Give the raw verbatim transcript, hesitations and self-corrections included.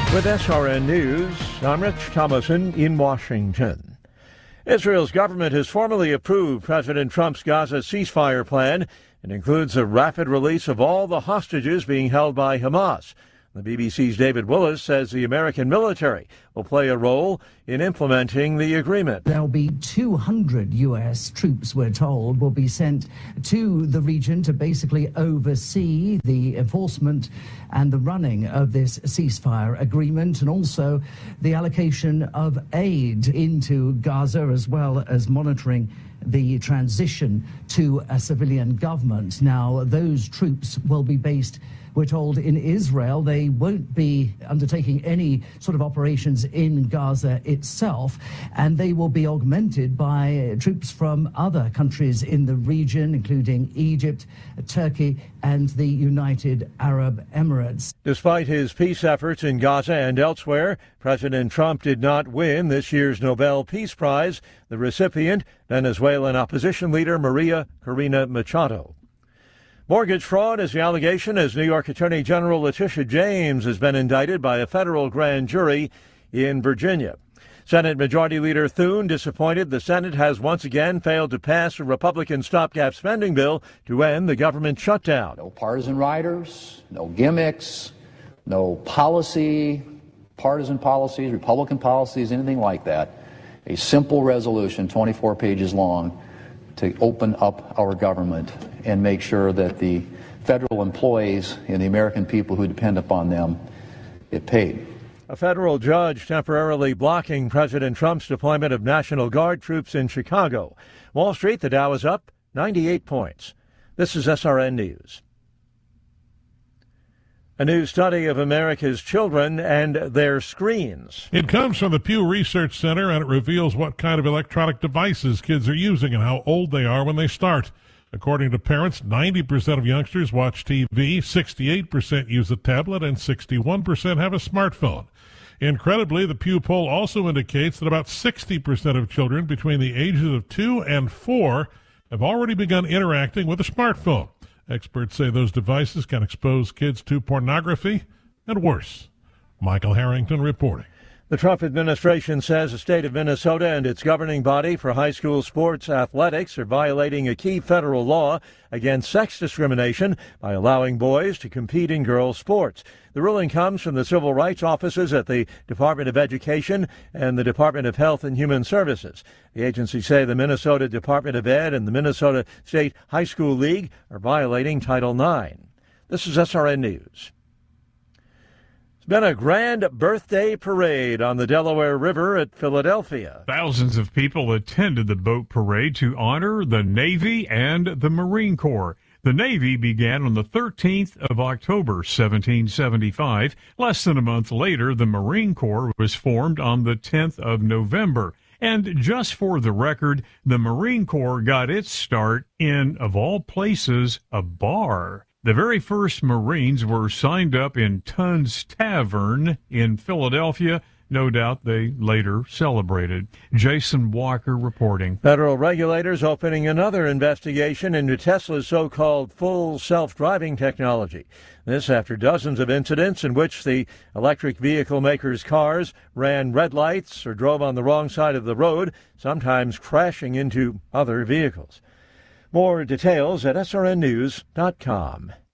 With S R N News, I'm Rich Thomason in Washington. Israel's government has formally approved President Trump's Gaza ceasefire plan. It includes a rapid release of all the hostages being held by Hamas. The B B C's David Willis says the American military will play a role in implementing the agreement. There'll be two hundred U S troops, we're told, will be sent to the region to basically oversee the enforcement and the running of this ceasefire agreement, and also the allocation of aid into Gaza, as well as monitoring the transition to a civilian government. Now, those troops will be based, we're told, in Israel. They won't be undertaking any sort of operations in Gaza itself, and they will be augmented by troops from other countries in the region, including Egypt, Turkey, and the United Arab Emirates. Despite his peace efforts in Gaza and elsewhere, President Trump did not win this year's Nobel Peace Prize. The recipient, Venezuelan opposition leader Maria Corina Machado. Mortgage fraud is the allegation as New York Attorney General Letitia James has been indicted by a federal grand jury in Virginia. Senate Majority Leader Thune disappointed the Senate has once again failed to pass a Republican stopgap spending bill to end the government shutdown. No partisan riders, no gimmicks, no policy, partisan policies, Republican policies, anything like that. A simple resolution, twenty-four pages long, to open up our government and make sure that the federal employees and the American people who depend upon them get paid. A federal judge temporarily blocking President Trump's deployment of National Guard troops in Chicago. Wall Street, the Dow is up ninety-eight points. This is S R N News. A new study of America's children and their screens. It comes from the Pew Research Center, and it reveals what kind of electronic devices kids are using and how old they are when they start. According to parents, ninety percent of youngsters watch T V, sixty-eight percent use a tablet, and sixty-one percent have a smartphone. Incredibly, the Pew poll also indicates that about sixty percent of children between the ages of two and four have already begun interacting with a smartphone. Experts say those devices can expose kids to pornography and worse. Michael Harrington reporting. The Trump administration says the state of Minnesota and its governing body for high school sports athletics are violating a key federal law against sex discrimination by allowing boys to compete in girls' sports. The ruling comes from the civil rights offices at the Department of Education and the Department of Health and Human Services. The agencies say the Minnesota Department of Ed and the Minnesota State High School League are violating Title nine. This is S R N News. It's been a grand birthday parade on the Delaware River at Philadelphia. Thousands of people attended the boat parade to honor the Navy and the Marine Corps. The Navy began on the thirteenth of October, seventeen seventy-five. Less than a month later, the Marine Corps was formed on the tenth of November. And just for the record, the Marine Corps got its start in, of all places, a bar. The very first Marines were signed up in Tunn's Tavern in Philadelphia. No doubt they later celebrated. Jason Walker reporting. Federal regulators opening another investigation into Tesla's so-called full self-driving technology. This after dozens of incidents in which the electric vehicle maker's cars ran red lights or drove on the wrong side of the road, sometimes crashing into other vehicles. More details at S R N news dot com.